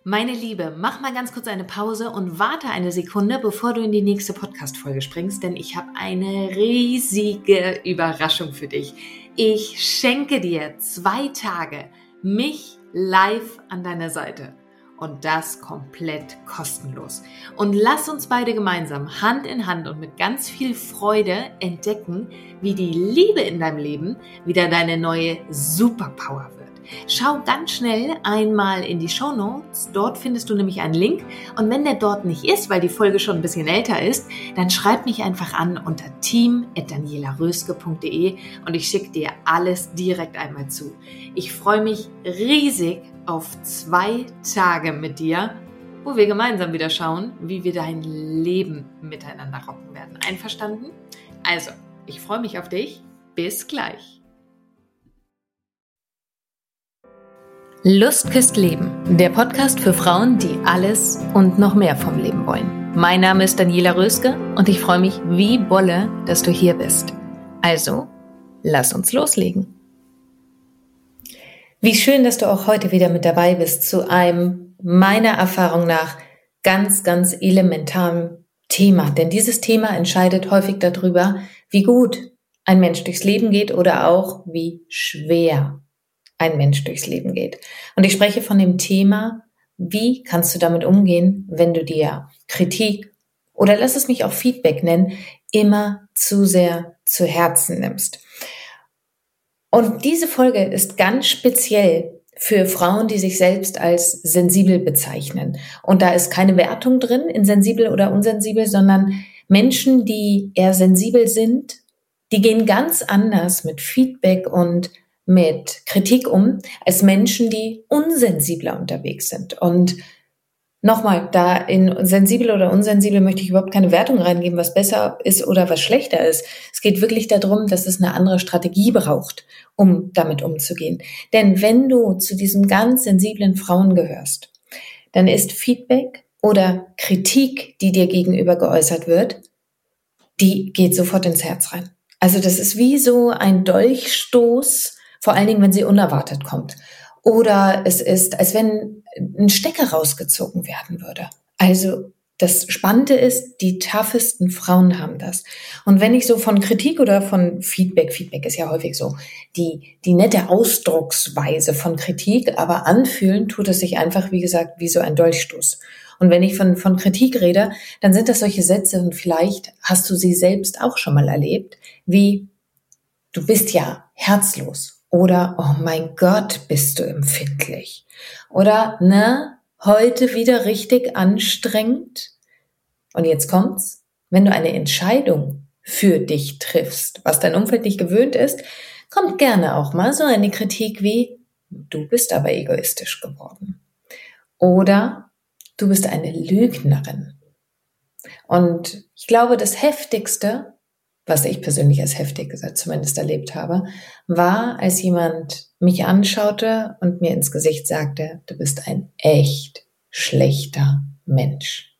Meine Liebe, mach mal ganz kurz eine Pause und warte eine Sekunde, bevor du in die nächste Podcast-Folge springst, denn ich habe eine riesige Überraschung für dich. Ich schenke dir 2 Tage mich live an deiner Seite und das komplett kostenlos. Und lass uns beide gemeinsam Hand in Hand und mit ganz viel Freude entdecken, wie die Liebe in deinem Leben wieder deine neue Superpower wird. Schau ganz schnell einmal in die Shownotes, dort findest du nämlich einen Link und wenn der dort nicht ist, weil die Folge schon ein bisschen älter ist, dann schreib mich einfach an unter team@danielaröske.de und ich schicke dir alles direkt einmal zu. Ich freue mich riesig auf 2 Tage mit dir, wo wir gemeinsam wieder schauen, wie wir dein Leben miteinander rocken werden. Einverstanden? Also, ich freue mich auf dich. Bis gleich. Lust küsst Leben, der Podcast für Frauen, die alles und noch mehr vom Leben wollen. Mein Name ist Daniela Röske und ich freue mich wie Bolle, dass du hier bist. Also, lass uns loslegen. Wie schön, dass du auch heute wieder mit dabei bist zu einem, meiner Erfahrung nach, ganz, ganz elementaren Thema. Denn dieses Thema entscheidet häufig darüber, wie gut ein Mensch durchs Leben geht oder auch wie schwer ein Mensch durchs Leben geht. Und ich spreche von dem Thema, wie kannst du damit umgehen, wenn du dir Kritik oder lass es mich auch Feedback nennen, immer zu sehr zu Herzen nimmst. Und diese Folge ist ganz speziell für Frauen, die sich selbst als sensibel bezeichnen. Und da ist keine Wertung drin in sensibel oder unsensibel, sondern Menschen, die eher sensibel sind, die gehen ganz anders mit Feedback und mit Kritik um, als Menschen, die unsensibler unterwegs sind. Und nochmal, da in sensibel oder unsensibel möchte ich überhaupt keine Wertung reingeben, was besser ist oder was schlechter ist. Es geht wirklich darum, dass es eine andere Strategie braucht, um damit umzugehen. Denn wenn du zu diesen ganz sensiblen Frauen gehörst, dann ist Feedback oder Kritik, die dir gegenüber geäußert wird, die geht sofort ins Herz rein. Also das ist wie so ein Dolchstoß, vor allen Dingen, wenn sie unerwartet kommt. Oder es ist, als wenn ein Stecker rausgezogen werden würde. Also das Spannende ist, die toughesten Frauen haben das. Und wenn ich so von Kritik oder von Feedback ist ja häufig so, die nette Ausdrucksweise von Kritik, aber anfühlen tut es sich einfach, wie gesagt, wie so ein Dolchstoß. Und wenn ich von Kritik rede, dann sind das solche Sätze und vielleicht hast du sie selbst auch schon mal erlebt, wie du bist ja herzlos. Oder, oh mein Gott, bist du empfindlich. Oder, heute wieder richtig anstrengend. Und jetzt kommt's, wenn du eine Entscheidung für dich triffst, was dein Umfeld nicht gewöhnt ist, kommt gerne auch mal so eine Kritik wie, du bist aber egoistisch geworden. Oder, du bist eine Lügnerin. Und ich glaube, das Heftigste, was ich persönlich als heftig zumindest erlebt habe, war, als jemand mich anschaute und mir ins Gesicht sagte, du bist ein echt schlechter Mensch.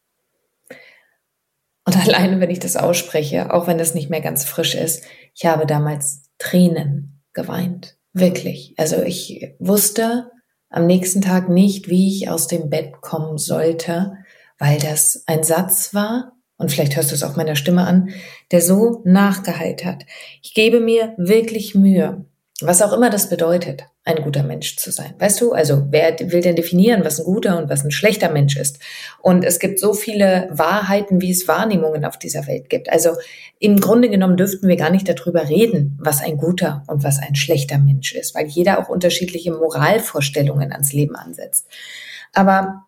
Und alleine, wenn ich das ausspreche, auch wenn das nicht mehr ganz frisch ist, ich habe damals Tränen geweint. Wirklich. Also ich wusste am nächsten Tag nicht, wie ich aus dem Bett kommen sollte, weil das ein Satz war, und vielleicht hörst du es auch meiner Stimme an, der so nachgehallt hat. Ich gebe mir wirklich Mühe, was auch immer das bedeutet, ein guter Mensch zu sein. Weißt du, also wer will denn definieren, was ein guter und was ein schlechter Mensch ist? Und es gibt so viele Wahrheiten, wie es Wahrnehmungen auf dieser Welt gibt. Also im Grunde genommen dürften wir gar nicht darüber reden, was ein guter und was ein schlechter Mensch ist, weil jeder auch unterschiedliche Moralvorstellungen ans Leben ansetzt. Aber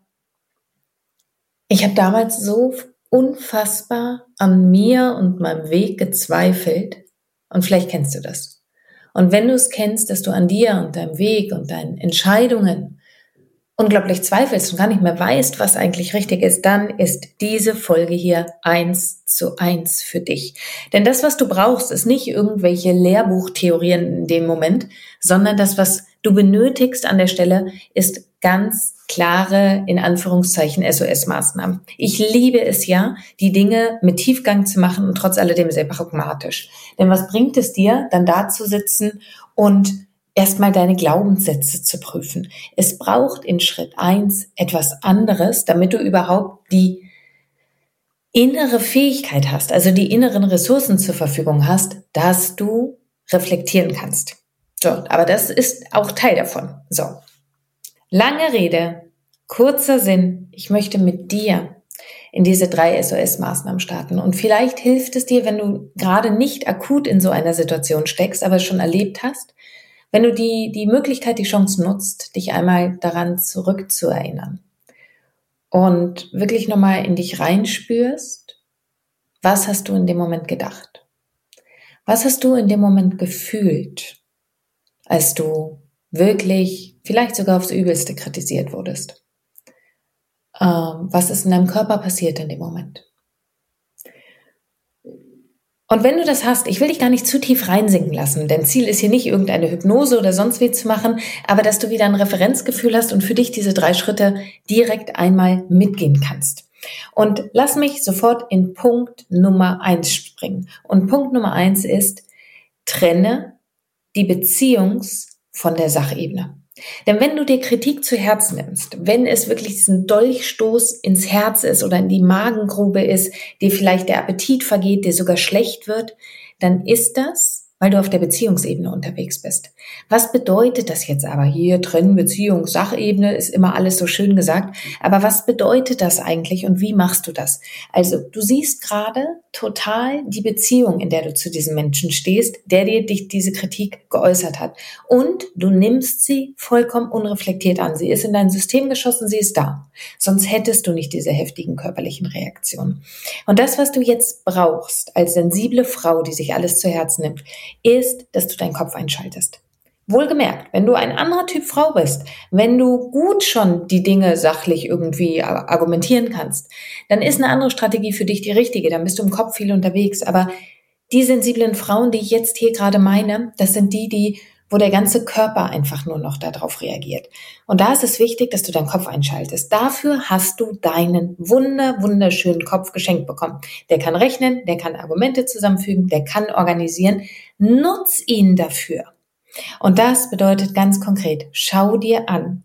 ich habe damals so unfassbar an mir und meinem Weg gezweifelt. Und vielleicht kennst du das. Und wenn du es kennst, dass du an dir und deinem Weg und deinen Entscheidungen unglaublich zweifelst und gar nicht mehr weißt, was eigentlich richtig ist, dann ist diese Folge hier 1:1 für dich. Denn das, was du brauchst, ist nicht irgendwelche Lehrbuchtheorien in dem Moment, sondern das, was du benötigst an der Stelle, ist ganz klare, in Anführungszeichen, SOS-Maßnahmen. Ich liebe es ja, die Dinge mit Tiefgang zu machen und trotz alledem sehr pragmatisch. Denn was bringt es dir, dann da zu sitzen und erstmal deine Glaubenssätze zu prüfen. Es braucht in Schritt 1 etwas anderes, damit du überhaupt die innere Fähigkeit hast, also die inneren Ressourcen zur Verfügung hast, dass du reflektieren kannst. So, aber das ist auch Teil davon. So, lange Rede, kurzer Sinn. Ich möchte mit dir in diese 3 SOS-Maßnahmen starten. Und vielleicht hilft es dir, wenn du gerade nicht akut in so einer Situation steckst, aber es schon erlebt hast, wenn du die Möglichkeit, die Chance nutzt, dich einmal daran zurückzuerinnern und wirklich nochmal in dich reinspürst, was hast du in dem Moment gedacht? Was hast du in dem Moment gefühlt, als du wirklich vielleicht sogar aufs Übelste kritisiert wurdest? Was ist in deinem Körper passiert in dem Moment? Und wenn du das hast, ich will dich gar nicht zu tief reinsinken lassen, denn Ziel ist hier nicht irgendeine Hypnose oder sonst wie zu machen, aber dass du wieder ein Referenzgefühl hast und für dich diese 3 Schritte direkt einmal mitgehen kannst. Und lass mich sofort in Punkt Nummer 1 springen. Und Punkt Nummer 1 ist, trenne die Beziehungs- von der Sachebene. Denn wenn du dir Kritik zu Herzen nimmst, wenn es wirklich diesen Dolchstoß ins Herz ist oder in die Magengrube ist, dir vielleicht der Appetit vergeht, dir sogar schlecht wird, dann ist das, weil du auf der Beziehungsebene unterwegs bist. Was bedeutet das jetzt aber? Hier trennen Beziehung, Sachebene ist immer alles so schön gesagt. Aber was bedeutet das eigentlich und wie machst du das? Also du siehst gerade total die Beziehung, in der du zu diesem Menschen stehst, der dir diese Kritik geäußert hat. Und du nimmst sie vollkommen unreflektiert an. Sie ist in dein System geschossen, sie ist da. Sonst hättest du nicht diese heftigen körperlichen Reaktionen. Und das, was du jetzt brauchst als sensible Frau, die sich alles zu Herzen nimmt, ist, dass du deinen Kopf einschaltest. Wohlgemerkt, wenn du ein anderer Typ Frau bist, wenn du gut schon die Dinge sachlich irgendwie argumentieren kannst, dann ist eine andere Strategie für dich die richtige. Dann bist du im Kopf viel unterwegs. Aber die sensiblen Frauen, die ich jetzt hier gerade meine, das sind die, wo der ganze Körper einfach nur noch darauf reagiert. Und da ist es wichtig, dass du deinen Kopf einschaltest. Dafür hast du deinen wunderschönen Kopf geschenkt bekommen. Der kann rechnen, der kann Argumente zusammenfügen, der kann organisieren. Nutz ihn dafür. Und das bedeutet ganz konkret, schau dir an,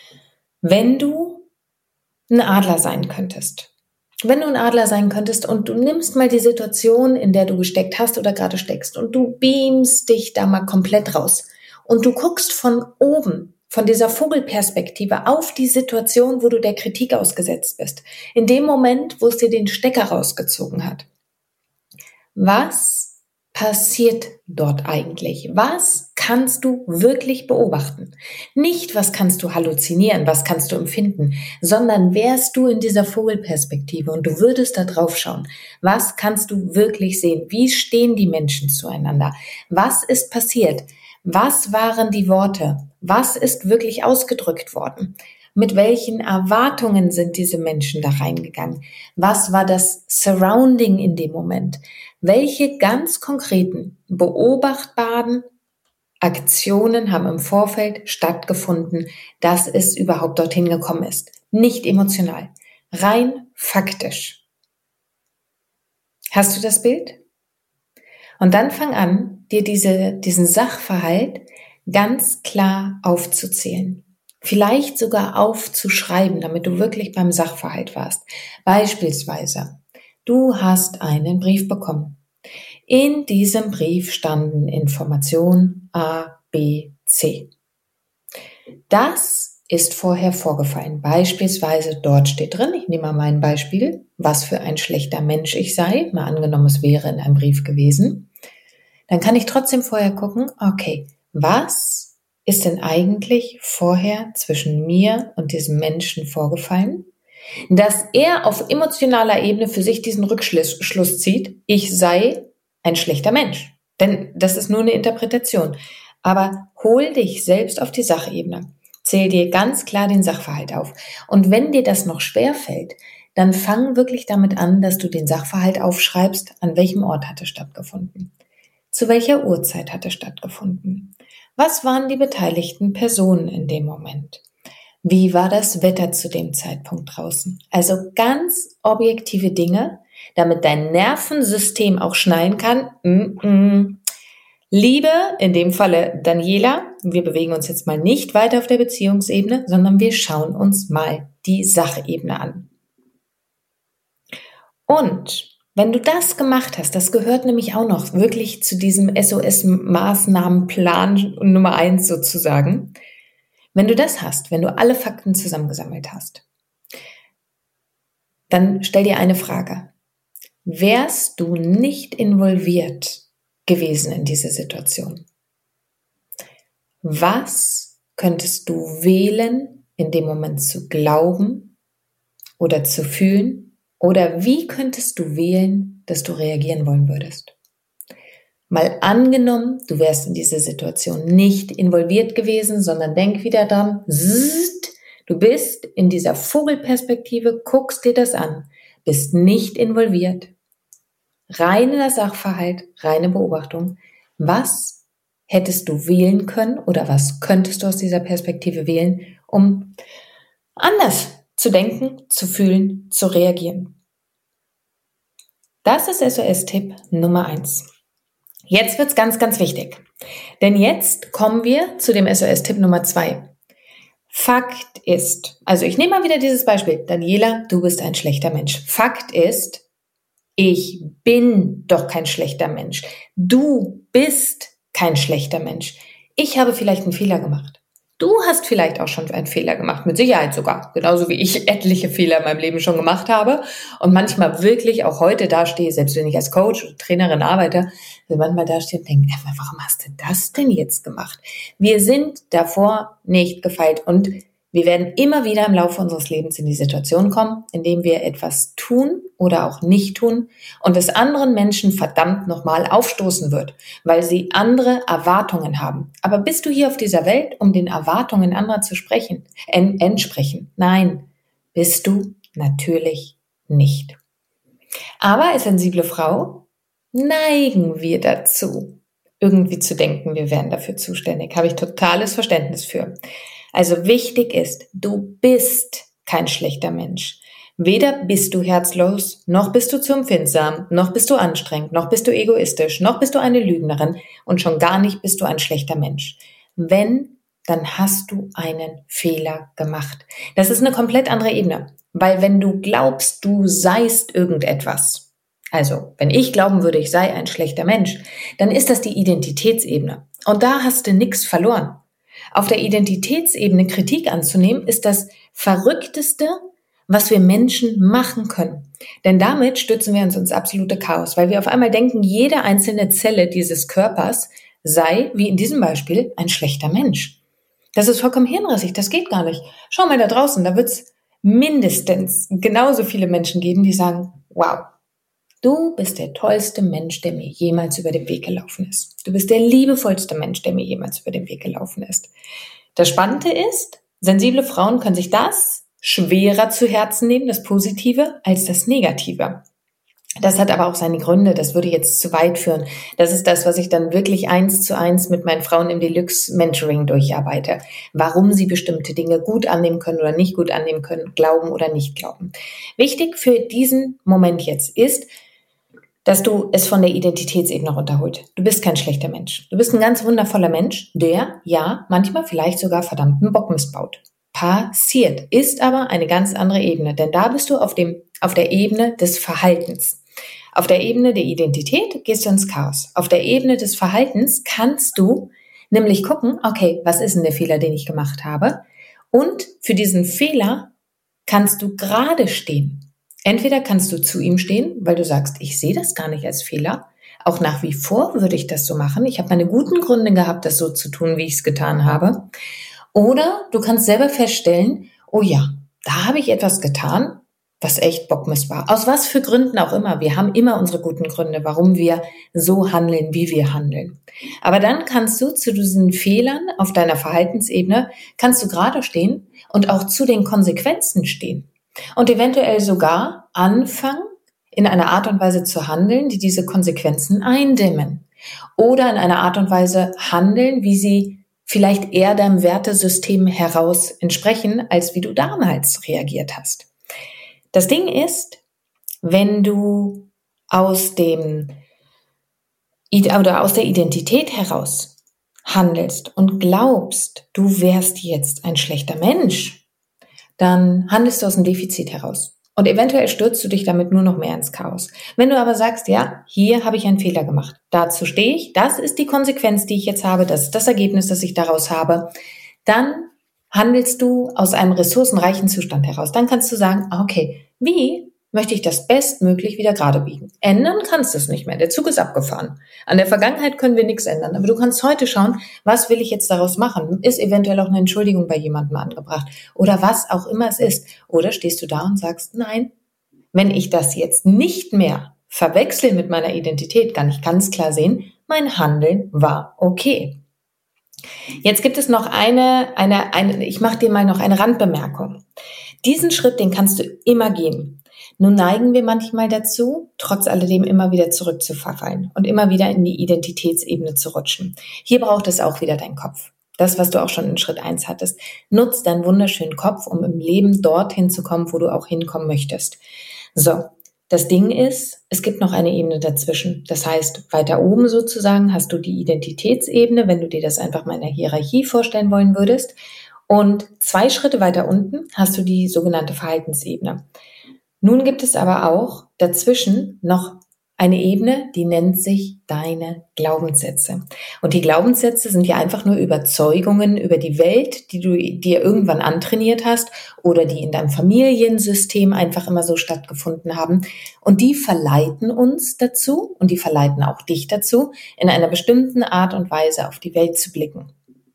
wenn du ein Adler sein könntest. Wenn du ein Adler sein könntest und du nimmst mal die Situation, in der du gesteckt hast oder gerade steckst und du beamst dich da mal komplett raus und du guckst von oben, von dieser Vogelperspektive auf die Situation, wo du der Kritik ausgesetzt bist. In dem Moment, wo es dir den Stecker rausgezogen hat. Was passiert dort eigentlich? Was kannst du wirklich beobachten? Nicht, was kannst du halluzinieren, was kannst du empfinden, sondern wärst du in dieser Vogelperspektive und du würdest da drauf schauen. Was kannst du wirklich sehen? Wie stehen die Menschen zueinander? Was ist passiert? Was waren die Worte? Was ist wirklich ausgedrückt worden? Mit welchen Erwartungen sind diese Menschen da reingegangen? Was war das Surrounding in dem Moment? Welche ganz konkreten, beobachtbaren Aktionen haben im Vorfeld stattgefunden, dass es überhaupt dorthin gekommen ist? Nicht emotional, rein faktisch. Hast du das Bild? Und dann fang an, dir diesen Sachverhalt ganz klar aufzuzählen. Vielleicht sogar aufzuschreiben, damit du wirklich beim Sachverhalt warst. Beispielsweise, du hast einen Brief bekommen. In diesem Brief standen Informationen A, B, C. Das ist vorher vorgefallen. Beispielsweise dort steht drin, ich nehme mal mein Beispiel, was für ein schlechter Mensch ich sei. Mal angenommen, es wäre in einem Brief gewesen. Dann kann ich trotzdem vorher gucken, okay, was ist denn eigentlich vorher zwischen mir und diesem Menschen vorgefallen, dass er auf emotionaler Ebene für sich diesen Rückschluss zieht, ich sei ein schlechter Mensch. Denn das ist nur eine Interpretation. Aber hol dich selbst auf die Sachebene. Zähl dir ganz klar den Sachverhalt auf. Und wenn dir das noch schwerfällt, dann fang wirklich damit an, dass du den Sachverhalt aufschreibst, an welchem Ort hat es stattgefunden. Zu welcher Uhrzeit hat es stattgefunden? Was waren die beteiligten Personen in dem Moment? Wie war das Wetter zu dem Zeitpunkt draußen? Also ganz objektive Dinge, damit dein Nervensystem auch schnallen kann. Liebe, in dem Falle Daniela, wir bewegen uns jetzt mal nicht weiter auf der Beziehungsebene, sondern wir schauen uns mal die Sachebene an. Und wenn du das gemacht hast, das gehört nämlich auch noch wirklich zu diesem SOS-Maßnahmenplan Nummer 1 sozusagen. Wenn du das hast, wenn du alle Fakten zusammengesammelt hast, dann stell dir eine Frage. Wärst du nicht involviert gewesen in diese Situation? Was könntest du wählen, in dem Moment zu glauben oder zu fühlen? Oder wie könntest du wählen, dass du reagieren wollen würdest? Mal angenommen, du wärst in diese Situation nicht involviert gewesen, sondern denk wieder dran, du bist in dieser Vogelperspektive, guckst dir das an, bist nicht involviert. Reiner Sachverhalt, reine Beobachtung. Was hättest du wählen können oder was könntest du aus dieser Perspektive wählen, um anders zu denken, zu fühlen, zu reagieren? Das ist SOS-Tipp Nummer 1. Jetzt wird's ganz, ganz wichtig. Denn jetzt kommen wir zu dem SOS-Tipp Nummer 2. Fakt ist, also ich nehme mal wieder dieses Beispiel. Daniela, du bist ein schlechter Mensch. Fakt ist, ich bin doch kein schlechter Mensch. Du bist kein schlechter Mensch. Ich habe vielleicht einen Fehler gemacht. Du hast vielleicht auch schon einen Fehler gemacht, mit Sicherheit sogar. Genauso wie ich etliche Fehler in meinem Leben schon gemacht habe und manchmal wirklich auch heute dastehe, selbst wenn ich als Coach oder Trainerin arbeite, manchmal dastehe und denke, warum hast du das denn jetzt gemacht? Wir sind davor nicht gefeit und wir werden immer wieder im Laufe unseres Lebens in die Situation kommen, in dem wir etwas tun oder auch nicht tun und es anderen Menschen verdammt nochmal aufstoßen wird, weil sie andere Erwartungen haben. Aber bist du hier auf dieser Welt, um den Erwartungen anderer zu entsprechen? Nein, bist du natürlich nicht. Aber als sensible Frau neigen wir dazu, irgendwie zu denken, wir wären dafür zuständig. Habe ich totales Verständnis für. Also wichtig ist, du bist kein schlechter Mensch. Weder bist du herzlos, noch bist du zu empfindsam, noch bist du anstrengend, noch bist du egoistisch, noch bist du eine Lügnerin und schon gar nicht bist du ein schlechter Mensch. Wenn, dann hast du einen Fehler gemacht. Das ist eine komplett andere Ebene, weil wenn du glaubst, du seist irgendetwas, also wenn ich glauben würde, ich sei ein schlechter Mensch, dann ist das die Identitätsebene und da hast du nichts verloren. Auf der Identitätsebene Kritik anzunehmen, ist das Verrückteste, was wir Menschen machen können. Denn damit stürzen wir uns ins absolute Chaos, weil wir auf einmal denken, jede einzelne Zelle dieses Körpers sei, wie in diesem Beispiel, ein schlechter Mensch. Das ist vollkommen hirnrissig, das geht gar nicht. Schau mal da draußen, da wird es mindestens genauso viele Menschen geben, die sagen, wow, du bist der tollste Mensch, der mir jemals über den Weg gelaufen ist. Du bist der liebevollste Mensch, der mir jemals über den Weg gelaufen ist. Das Spannende ist, sensible Frauen können sich das schwerer zu Herzen nehmen, das Positive, als das Negative. Das hat aber auch seine Gründe, das würde jetzt zu weit führen. Das ist das, was ich dann wirklich 1:1 mit meinen Frauen im Deluxe-Mentoring durcharbeite. Warum sie bestimmte Dinge gut annehmen können oder nicht gut annehmen können, glauben oder nicht glauben. Wichtig für diesen Moment jetzt ist, dass du es von der Identitätsebene runterholt. Du bist kein schlechter Mensch. Du bist ein ganz wundervoller Mensch, der, ja, manchmal vielleicht sogar verdammten Bock missbaut. Passiert, ist aber eine ganz andere Ebene, denn da bist du auf der Ebene des Verhaltens. Auf der Ebene der Identität gehst du ins Chaos. Auf der Ebene des Verhaltens kannst du nämlich gucken, okay, was ist denn der Fehler, den ich gemacht habe? Und für diesen Fehler kannst du gerade stehen. Entweder kannst du zu ihm stehen, weil du sagst, ich sehe das gar nicht als Fehler. Auch nach wie vor würde ich das so machen. Ich habe meine guten Gründe gehabt, das so zu tun, wie ich es getan habe. Oder du kannst selber feststellen, oh ja, da habe ich etwas getan, was echt Bockmist war. Aus was für Gründen auch immer. Wir haben immer unsere guten Gründe, warum wir so handeln, wie wir handeln. Aber dann kannst du zu diesen Fehlern auf deiner Verhaltensebene, kannst du gerade stehen und auch zu den Konsequenzen stehen. Und eventuell sogar anfangen, in einer Art und Weise zu handeln, die diese Konsequenzen eindämmen. Oder in einer Art und Weise handeln, wie sie vielleicht eher deinem Wertesystem heraus entsprechen, als wie du damals reagiert hast. Das Ding ist, wenn du aus der Identität heraus handelst und glaubst, du wärst jetzt ein schlechter Mensch, dann handelst du aus dem Defizit heraus. Und eventuell stürzt du dich damit nur noch mehr ins Chaos. Wenn du aber sagst, ja, hier habe ich einen Fehler gemacht, dazu stehe ich, das ist die Konsequenz, die ich jetzt habe, das ist das Ergebnis, das ich daraus habe, dann handelst du aus einem ressourcenreichen Zustand heraus. Dann kannst du sagen, okay, wie möchte ich das bestmöglich wieder gerade biegen? Ändern kannst du es nicht mehr, der Zug ist abgefahren. An der Vergangenheit können wir nichts ändern, aber du kannst heute schauen, was will ich jetzt daraus machen? Ist eventuell auch eine Entschuldigung bei jemandem angebracht oder was auch immer es ist. Oder stehst du da und sagst, nein, wenn ich das jetzt nicht mehr verwechsel mit meiner Identität, kann ich ganz klar sehen, mein Handeln war okay. Jetzt gibt es noch ich mache dir mal noch eine Randbemerkung. Diesen Schritt, den kannst du immer gehen. Nun neigen wir manchmal dazu, trotz alledem immer wieder zurückzuverfallen und immer wieder in die Identitätsebene zu rutschen. Hier braucht es auch wieder deinen Kopf. Das, was du auch schon in Schritt 1 hattest. Nutz deinen wunderschönen Kopf, um im Leben dorthin zu kommen, wo du auch hinkommen möchtest. So, das Ding ist, es gibt noch eine Ebene dazwischen. Das heißt, weiter oben sozusagen hast du die Identitätsebene, wenn du dir das einfach mal in der Hierarchie vorstellen wollen würdest. Und 2 Schritte weiter unten hast du die sogenannte Verhaltensebene. Nun gibt es aber auch dazwischen noch eine Ebene, die nennt sich deine Glaubenssätze. Und die Glaubenssätze sind ja einfach nur Überzeugungen über die Welt, die du dir irgendwann antrainiert hast oder die in deinem Familiensystem einfach immer so stattgefunden haben. Und die verleiten uns dazu und die verleiten auch dich dazu, in einer bestimmten Art und Weise auf die Welt zu blicken.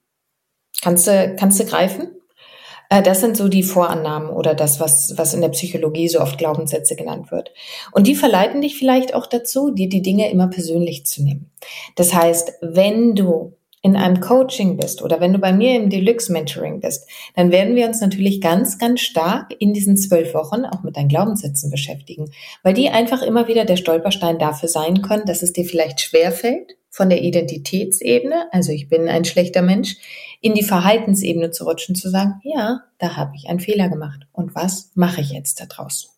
Kannst du greifen? Das sind so die Vorannahmen oder das, was in der Psychologie so oft Glaubenssätze genannt wird. Und die verleiten dich vielleicht auch dazu, dir die Dinge immer persönlich zu nehmen. Das heißt, wenn du in einem Coaching bist oder wenn du bei mir im Deluxe Mentoring bist, dann werden wir uns natürlich ganz, ganz stark in diesen 12 Wochen auch mit deinen Glaubenssätzen beschäftigen, weil die einfach immer wieder der Stolperstein dafür sein können, dass es dir vielleicht schwerfällt, von der Identitätsebene, also ich bin ein schlechter Mensch, in die Verhaltensebene zu rutschen, zu sagen, ja, da habe ich einen Fehler gemacht. Und was mache ich jetzt daraus?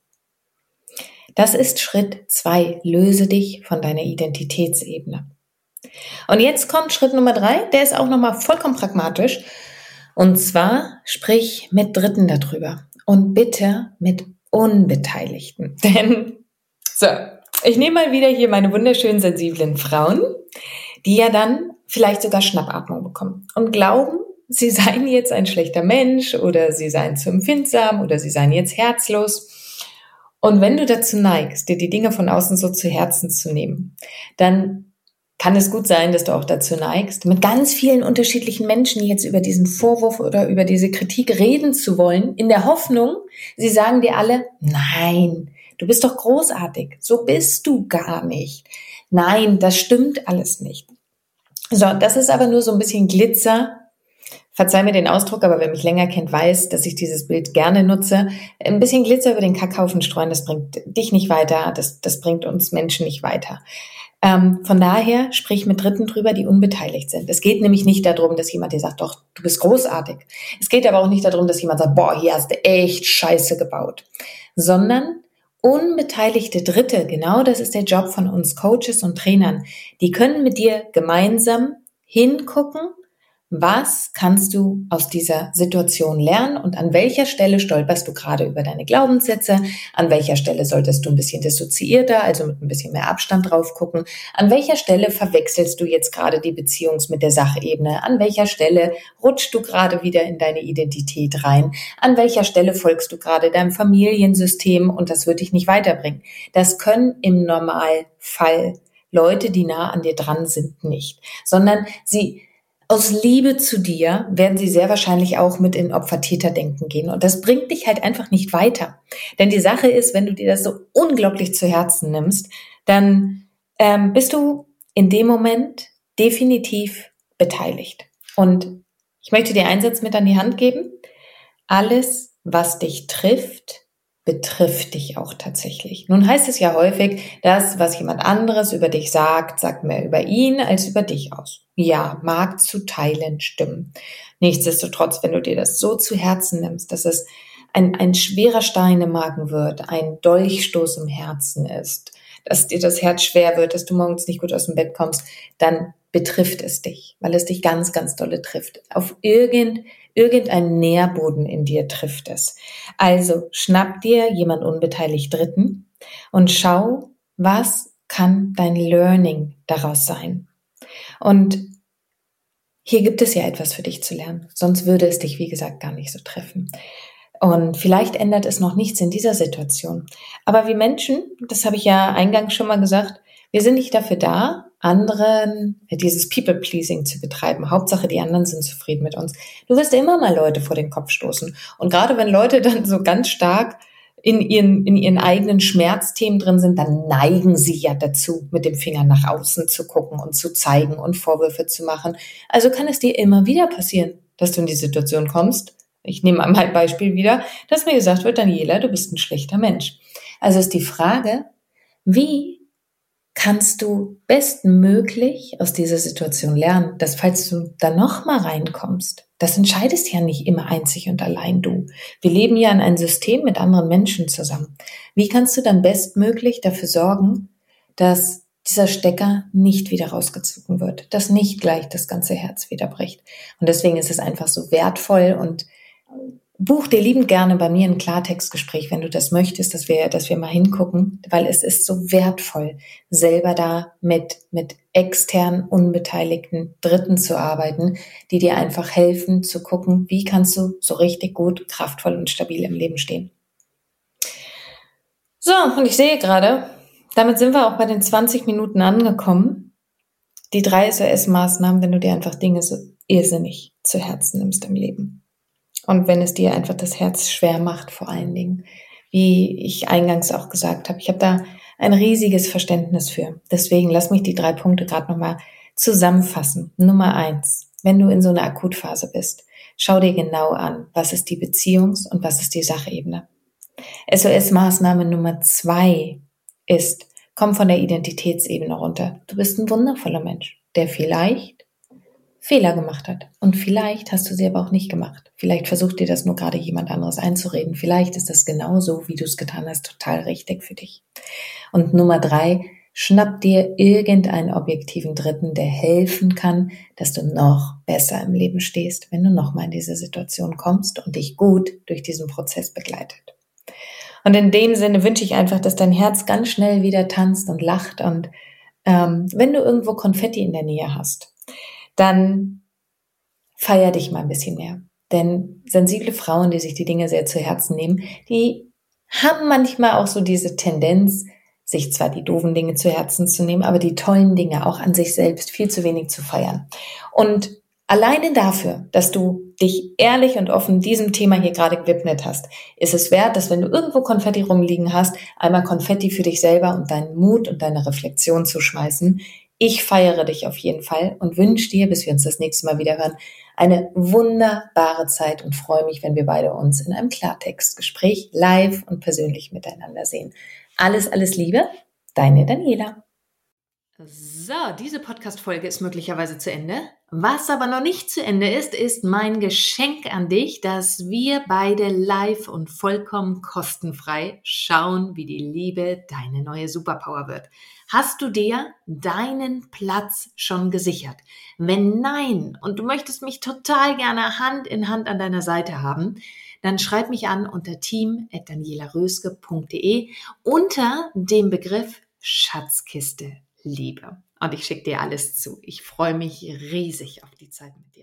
Das ist Schritt 2. Löse dich von deiner Identitätsebene. Und jetzt kommt Schritt Nummer 3, der ist auch nochmal vollkommen pragmatisch. Und zwar sprich mit Dritten darüber. Und bitte mit Unbeteiligten. Denn, so, ich nehme mal wieder hier meine wunderschönen, sensiblen Frauen, die ja dann vielleicht sogar Schnappatmung bekommen und glauben, sie seien jetzt ein schlechter Mensch oder sie seien zu empfindsam oder sie seien jetzt herzlos. Und wenn du dazu neigst, dir die Dinge von außen so zu Herzen zu nehmen, dann kann es gut sein, dass du auch dazu neigst, mit ganz vielen unterschiedlichen Menschen jetzt über diesen Vorwurf oder über diese Kritik reden zu wollen, in der Hoffnung, sie sagen dir alle, nein, du bist doch großartig, so bist du gar nicht. Nein, das stimmt alles nicht. So, das ist aber nur so ein bisschen Glitzer. Verzeih mir den Ausdruck, aber wer mich länger kennt, weiß, dass ich dieses Bild gerne nutze. Ein bisschen Glitzer über den Kackhaufen streuen, das bringt dich nicht weiter, das bringt uns Menschen nicht weiter. Von daher sprich mit Dritten drüber, die unbeteiligt sind. Es geht nämlich nicht darum, dass jemand dir sagt, doch, du bist großartig. Es geht aber auch nicht darum, dass jemand sagt, boah, hier hast du echt Scheiße gebaut. Sondern unbeteiligte Dritte, genau das ist der Job von uns Coaches und Trainern. Die können mit dir gemeinsam hingucken, was kannst du aus dieser Situation lernen und an welcher Stelle stolperst du gerade über deine Glaubenssätze, an welcher Stelle solltest du ein bisschen dissoziierter, also mit ein bisschen mehr Abstand drauf gucken, an welcher Stelle verwechselst du jetzt gerade die Beziehung mit der Sachebene, an welcher Stelle rutschst du gerade wieder in deine Identität rein, an welcher Stelle folgst du gerade deinem Familiensystem und das wird dich nicht weiterbringen. Das können im Normalfall Leute, die nah an dir dran sind, nicht, sondern aus Liebe zu dir werden sie sehr wahrscheinlich auch mit in Opfer-Täter-Denken gehen. Und das bringt dich halt einfach nicht weiter. Denn die Sache ist, wenn du dir das so unglaublich zu Herzen nimmst, dann bist du in dem Moment definitiv beteiligt. Und ich möchte dir einen Satz mit an die Hand geben. Alles, was dich trifft, betrifft dich auch tatsächlich. Nun heißt es ja häufig, das, was jemand anderes über dich sagt, sagt mehr über ihn als über dich aus. Ja, mag zu Teilen stimmen. Nichtsdestotrotz, wenn du dir das so zu Herzen nimmst, dass es ein schwerer Stein im Magen wird, ein Dolchstoß im Herzen ist, dass dir das Herz schwer wird, dass du morgens nicht gut aus dem Bett kommst, dann betrifft es dich, weil es dich ganz, ganz dolle trifft. Auf irgendeinen Nährboden in dir trifft es. Also schnapp dir jemand unbeteiligt Dritten und schau, was kann dein Learning daraus sein. Und hier gibt es ja etwas für dich zu lernen, sonst würde es dich, wie gesagt, gar nicht so treffen. Und vielleicht ändert es noch nichts in dieser Situation. Aber wir Menschen, das habe ich ja eingangs schon mal gesagt, wir sind nicht dafür da, anderen dieses People-Pleasing zu betreiben. Hauptsache, die anderen sind zufrieden mit uns. Du wirst immer mal Leute vor den Kopf stoßen. Und gerade wenn Leute dann so ganz stark in ihren eigenen Schmerzthemen drin sind, dann neigen sie ja dazu, mit dem Finger nach außen zu gucken und zu zeigen und Vorwürfe zu machen. Also kann es dir immer wieder passieren, dass du in die Situation kommst. Ich nehme mal mein Beispiel wieder, dass mir gesagt wird, Daniela, du bist ein schlechter Mensch. Also ist die Frage, wie kannst du bestmöglich aus dieser Situation lernen, dass falls du da nochmal reinkommst, das entscheidest ja nicht immer einzig und allein du. Wir leben ja in einem System mit anderen Menschen zusammen. Wie kannst du dann bestmöglich dafür sorgen, dass dieser Stecker nicht wieder rausgezogen wird, dass nicht gleich das ganze Herz wieder bricht? Und deswegen ist es einfach so wertvoll und buch dir liebend gerne bei mir ein Klartextgespräch, wenn du das möchtest, dass wir mal hingucken, weil es ist so wertvoll, selber da mit externen, unbeteiligten Dritten zu arbeiten, die dir einfach helfen zu gucken, wie kannst du so richtig gut, kraftvoll und stabil im Leben stehen. So, und ich sehe gerade, damit sind wir auch bei den 20 Minuten angekommen. Die 3 SOS-Maßnahmen, wenn du dir einfach Dinge so irrsinnig zu Herzen nimmst im Leben. Und wenn es dir einfach das Herz schwer macht, vor allen Dingen, wie ich eingangs auch gesagt habe, ich habe da ein riesiges Verständnis für. Deswegen lass mich die 3 Punkte gerade nochmal zusammenfassen. Nummer 1, wenn du in so einer Akutphase bist, schau dir genau an, was ist die Beziehungs- und was ist die Sachebene. SOS-Maßnahme Nummer 2 ist, komm von der Identitätsebene runter. Du bist ein wundervoller Mensch, der vielleicht Fehler gemacht hat. Und vielleicht hast du sie aber auch nicht gemacht. Vielleicht versucht dir das nur gerade jemand anderes einzureden. Vielleicht ist das genauso, wie du es getan hast, total richtig für dich. Und Nummer 3, schnapp dir irgendeinen objektiven Dritten, der helfen kann, dass du noch besser im Leben stehst, wenn du nochmal in diese Situation kommst und dich gut durch diesen Prozess begleitet. Und in dem Sinne wünsche ich einfach, dass dein Herz ganz schnell wieder tanzt und lacht. Und wenn du irgendwo Konfetti in der Nähe hast, dann feier dich mal ein bisschen mehr. Denn sensible Frauen, die sich die Dinge sehr zu Herzen nehmen, die haben manchmal auch so diese Tendenz, sich zwar die doofen Dinge zu Herzen zu nehmen, aber die tollen Dinge auch an sich selbst viel zu wenig zu feiern. Und alleine dafür, dass du dich ehrlich und offen diesem Thema hier gerade gewidmet hast, ist es wert, dass wenn du irgendwo Konfetti rumliegen hast, einmal Konfetti für dich selber und deinen Mut und deine Reflexion zu schmeißen. Ich feiere dich auf jeden Fall und wünsche dir, bis wir uns das nächste Mal wieder hören, eine wunderbare Zeit und freue mich, wenn wir beide uns in einem Klartextgespräch live und persönlich miteinander sehen. Alles, alles Liebe, deine Daniela. So, diese Podcast-Folge ist möglicherweise zu Ende. Was aber noch nicht zu Ende ist, ist mein Geschenk an dich, dass wir beide live und vollkommen kostenfrei schauen, wie die Liebe deine neue Superpower wird. Hast du dir deinen Platz schon gesichert? Wenn nein und du möchtest mich total gerne Hand in Hand an deiner Seite haben, dann schreib mich an unter team@danielaröske.de unter dem Begriff Schatzkiste Liebe. Und ich schicke dir alles zu. Ich freue mich riesig auf die Zeit mit dir.